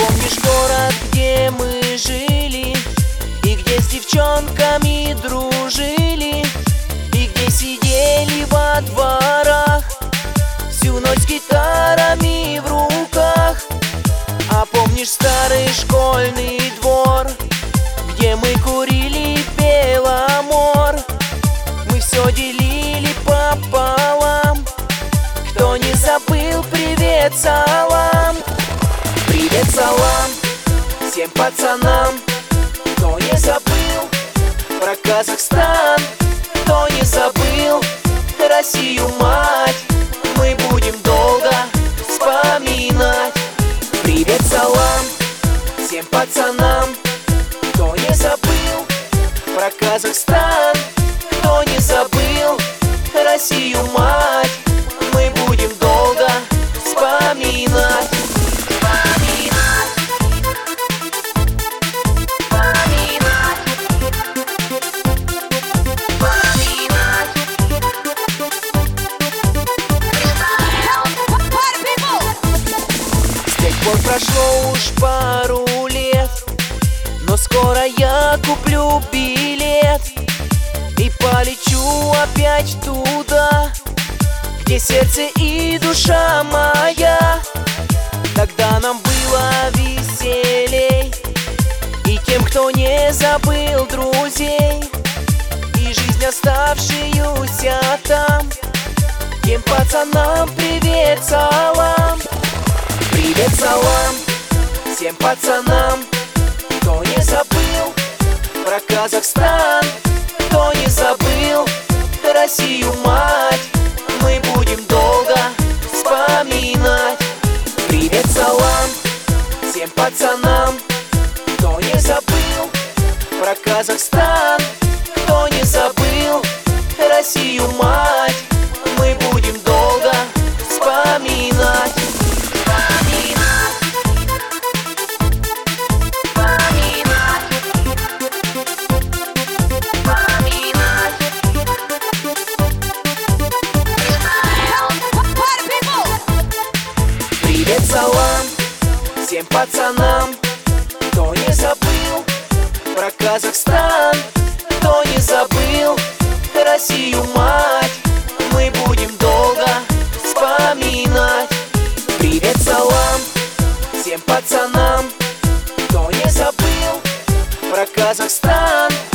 Помнишь город, где мы жили, и где с девчонками дружили, и где сидели во дворах всю ночь с гитарами в руках? А помнишь старый школьный двор, где мы курили Беломор? Мы все делили пополам. Кто не забыл, привет, салам. Привет, салам всем пацанам. Кто не забыл про Казахстан, кто не забыл Россию, мать, мы будем долго вспоминать. Привет, салам всем пацанам. Кто не забыл про Казахстан, кто не забыл Россию, мать, мы будем долго вспоминать. Прошло уж пару лет, но скоро я куплю билет и полечу опять туда, где сердце и душа моя. Тогда нам было веселей, и тем, кто не забыл друзей, и жизнь, оставшуюся там. Тем пацанам привет, салам. Привет, салам всем пацанам. Кто не забыл про Казахстан, кто не забыл Россию, мать, мы будем долго вспоминать. Привет, салам всем пацанам. Кто не забыл про Казахстан, кто не забыл Россию, мать, мы будем долго вспоминать. Привет, салам всем пацанам. Кто не забыл про Казахстан, кто не забыл Россию, мать, мы будем долго вспоминать. Привет, салам всем пацанам. Кто не забыл про Казахстан,